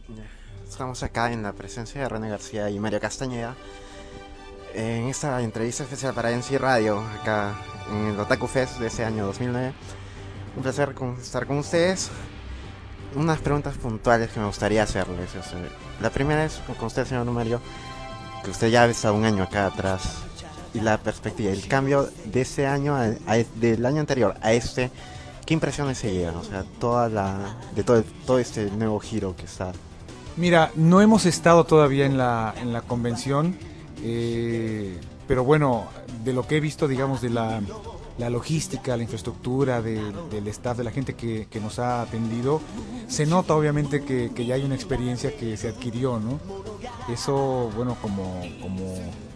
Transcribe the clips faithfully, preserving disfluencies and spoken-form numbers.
Estamos acá en la presencia de René García y Mario Castañeda en esta entrevista especial para N C Radio, acá en el Otaku Fest de ese año dos mil nueve. Un placer con- estar con ustedes. Unas preguntas puntuales que me gustaría hacerles. o sea, la primera es con usted, señor Mario, que usted ya ha estado un año acá atrás, y la perspectiva, el cambio de ese año a, a- del año anterior a este. ¿Qué impresiones se llevan? O sea, toda la de todo, todo este nuevo giro que está. Mira, no hemos estado todavía en la, en la convención, eh, pero bueno, de lo que he visto, digamos, de la, la logística, la infraestructura, de- del staff, de la gente que, que nos ha atendido, se nota obviamente que, que ya hay una experiencia que se adquirió, ¿no? Eso, bueno, como, como,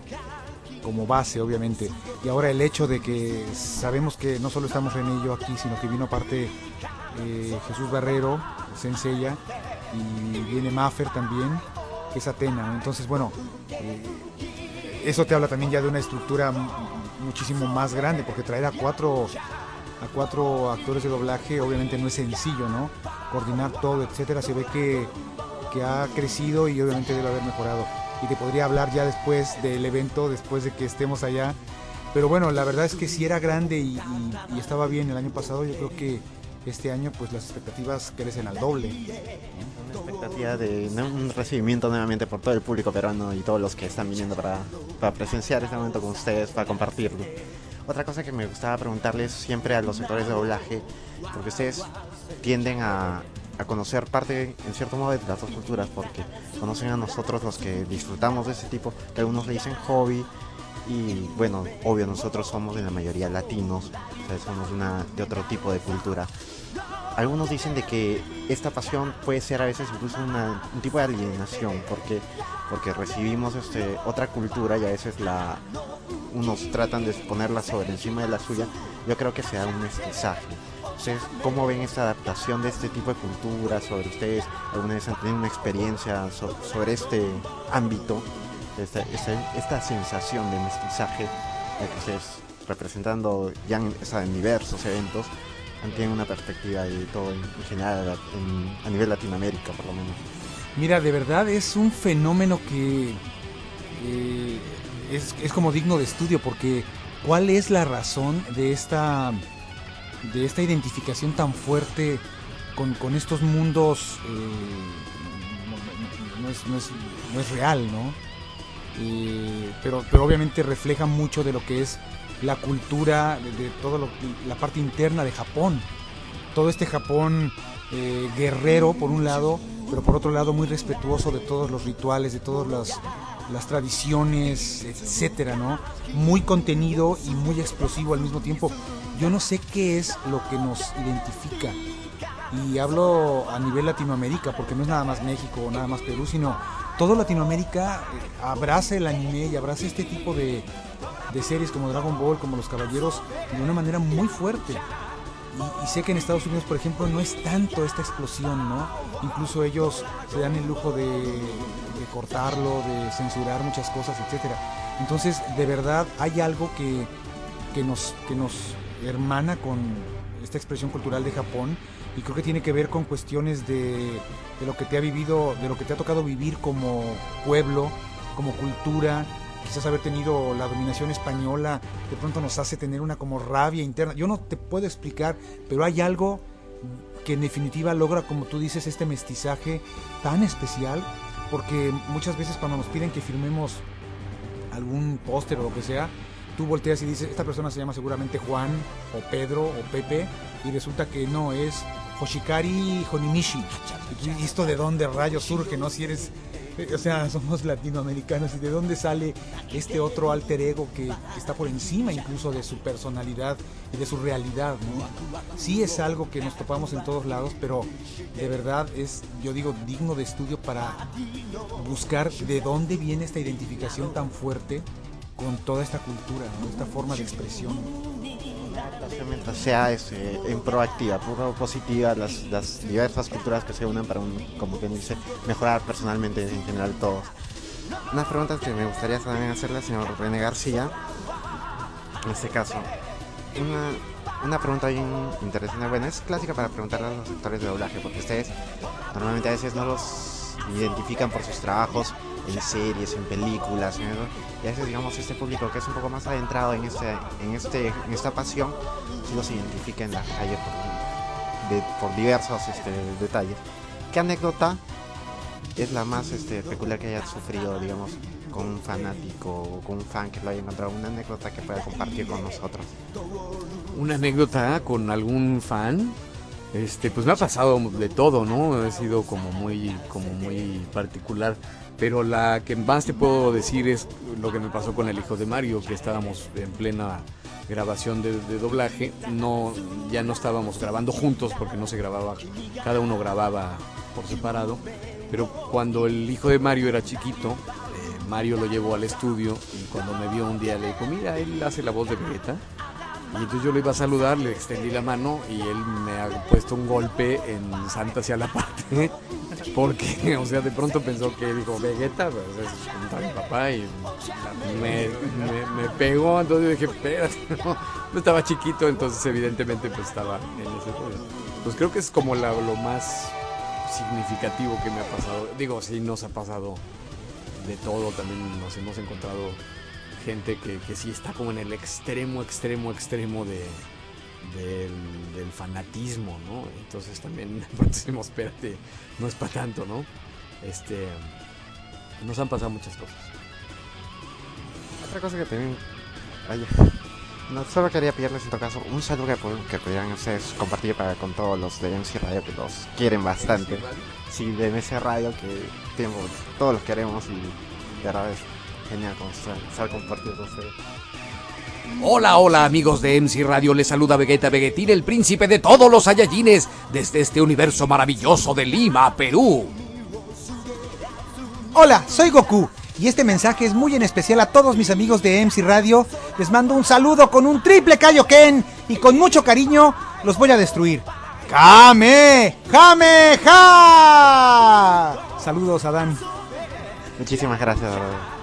como base, obviamente. Y ahora el hecho de que sabemos que no solo estamos René y yo aquí, sino que vino aparte eh, Jesús Barrero, Senseiya, y viene Maffer también, que es Atena, ¿no? Entonces, bueno, eh, eso te habla también ya de una estructura m- muchísimo más grande, porque traer a cuatro a cuatro actores de doblaje obviamente no es sencillo, ¿no? Coordinar todo, etcétera, se ve que, que ha crecido y obviamente debe haber mejorado. Y te podría hablar ya después del evento, después de que estemos allá. Pero bueno, la verdad es que si era grande y, y- y estaba bien el año pasado, yo creo que este año pues las expectativas crecen al doble. Una expectativa de ¿no? un recibimiento nuevamente por todo el público peruano y todos los que están viniendo para, para presenciar este momento con ustedes, para compartirlo. Otra cosa que me gustaba preguntarles siempre a los sectores de doblaje, porque ustedes tienden a, a conocer parte, en cierto modo, de las dos culturas, porque conocen a nosotros los que disfrutamos de ese tipo, que algunos le dicen hobby, y bueno, obvio, nosotros somos en la mayoría latinos, o sea, somos una, de otro tipo de cultura. Algunos dicen de que esta pasión puede ser a veces incluso una- un tipo de alienación, porque porque recibimos este otra cultura y a veces la unos tratan de ponerla sobre encima de la suya. Yo creo que se da un mestizaje. Ustedes, ¿cómo ven esta adaptación de este tipo de cultura sobre ustedes? ¿Alguna vez han tenido una experiencia so- sobre este ámbito, esta, esta, esta sensación de mestizaje de que ustedes, representando ya en, o sea, en diversos eventos, tienen una perspectiva de todo en, en general en- a nivel Latinoamérica, por lo menos? Mira, de verdad es un fenómeno que eh, es, es como digno de estudio, porque ¿cuál es la razón de esta, de esta identificación tan fuerte con, con estos mundos? Eh, no, no- no es, no es- no es real, ¿no? Eh, pero, pero obviamente refleja mucho de lo que es la cultura, de, de toda la parte interna de Japón. Todo este Japón eh, guerrero por un lado, pero por otro lado muy respetuoso de todos los rituales, de todas las, las tradiciones, etcétera, ¿no? Muy contenido y muy explosivo al mismo tiempo. Yo no sé qué es lo que nos identifica. Y hablo a nivel Latinoamérica, porque no es nada más México o nada más Perú, sino todo Latinoamérica eh, abraza el anime y abraza este tipo de, de series como Dragon Ball, como Los Caballeros, de una manera muy fuerte. Y, y sé que en Estados Unidos, por ejemplo, no es tanto esta explosión, ¿no? Incluso ellos se dan el lujo de, de cortarlo, de censurar muchas cosas, etcétera. Entonces, de verdad, hay algo que, que, nos, que nos hermana con esta expresión cultural de Japón, y creo que tiene que ver con cuestiones de, de lo que te ha vivido, de lo que te ha tocado vivir como pueblo, como cultura. Quizás haber tenido la dominación española de pronto nos hace tener una como rabia interna. Yo no te puedo explicar, pero hay algo que en definitiva logra, como tú dices, este mestizaje tan especial, porque muchas veces cuando nos piden que firmemos algún póster o lo que sea, tú volteas y dices, esta persona se llama seguramente Juan o Pedro o Pepe, y resulta que no, es Hoshikari Honimichi. Y tú, ¿y esto de dónde rayos surge, no? Si eres, o sea, somos latinoamericanos, y de dónde sale este otro alter ego que, que está por encima incluso de su personalidad y de su realidad, ¿no? Sí es algo que nos topamos en todos lados, pero de verdad es, yo digo, digno de estudio para buscar de dónde viene esta identificación tan fuerte con toda esta cultura, ¿no? Esta forma de expresión. Mientras sea este, en proactiva, positiva, las, las diversas culturas que se unan para, un, como quien dice, mejorar personalmente en general todos. Unas preguntas que me gustaría también hacerle al señor René García, en este caso. Una, una pregunta bien interesante, bueno, es clásica para preguntarle a los actores de doblaje, porque ustedes normalmente a veces no los identifican por sus trabajos en series, en películas, ¿no? Y a veces, digamos, este público que es un poco más adentrado en este, en este, en esta pasión, sí los identifica en la calle por, de, por diversos este, detalles. ¿Qué anécdota es la más este, peculiar que hayas sufrido, digamos, con un fanático o con un fan que lo haya encontrado? Una anécdota que pueda compartir con nosotros. Una anécdota con algún fan. Este, pues me ha pasado de todo, ¿no? Ha sido como muy, como muy particular. Pero la que más te puedo decir es lo que me pasó con El Hijo de Mario, que estábamos en plena grabación de, de doblaje. No, ya no estábamos grabando juntos porque no se grababa, cada uno grababa por separado. Pero cuando El Hijo de Mario era chiquito, eh, Mario lo llevó al estudio y cuando me vio un día le dijo, mira, él hace la voz de Vegeta. Y entonces yo le iba a saludar, le extendí la mano y él me ha puesto un golpe en Santa hacia la parte. Porque, o sea, de pronto pensó que dijo Vegeta, pues es contra mi papá y me, me, me pegó. Entonces yo dije, espérate, no, no estaba chiquito, entonces evidentemente pues estaba en ese rollo. Pues creo que es como la, lo más significativo que me ha pasado. Digo, sí, nos ha pasado de todo, también nos hemos encontrado gente que, que sí está como en el extremo, extremo, extremo de, del, del fanatismo, ¿no? Entonces también de pronto decimos, espérate, no es para tanto, ¿no? Este, nos han pasado muchas cosas. Otra cosa que también... Vaya, no, solo quería pedirles en todo caso un saludo que, que pudieran ustedes compartir para con todos los de M C Radio que los quieren bastante. Sí, de M C Radio que tengo, todos los queremos y de verdad es genial estar compartiendo con ustedes. Hola, hola amigos de M C Radio, les saluda Vegeta Vegetín, el príncipe de todos los Saiyajines, desde este universo maravilloso de Lima, Perú. Hola, soy Goku, y este mensaje es muy en especial a todos mis amigos de M C Radio. Les mando un saludo con un triple Kaioken, y con mucho cariño los voy a destruir. ¡Kame! ¡Kame! ¡Ja! Saludos, Adán. Muchísimas gracias, verdad.